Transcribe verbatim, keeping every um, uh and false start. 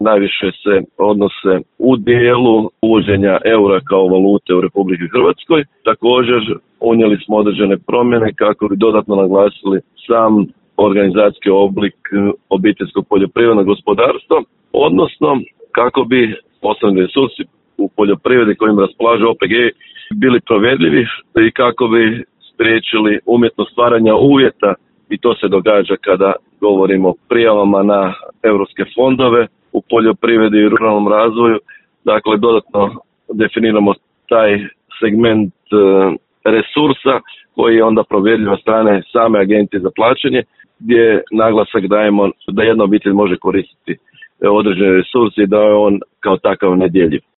najviše se odnose u dijelu uvođenja eura kao valute u Republici Hrvatskoj. Također unijeli smo određene promjene kako bi dodatno naglasili sam organizacijski oblik obiteljskog poljoprivrednog gospodarstva, odnosno kako bi osnovni resursi u poljoprivredi kojim raspolažu O P G bili provedljivi i kako bi spriječili umjetno stvaranja uvjeta, i to se događa kada govorimo o prijavama na europske fondove u poljoprivredi i ruralnom razvoju. Dakle, dodatno definiramo taj segment resursa koji je onda provjerljiv od strane same agencije za plaćanje, gdje naglasak dajemo da jedna obitelj može koristiti određene resurse i da je on kao takav nedjeljiv.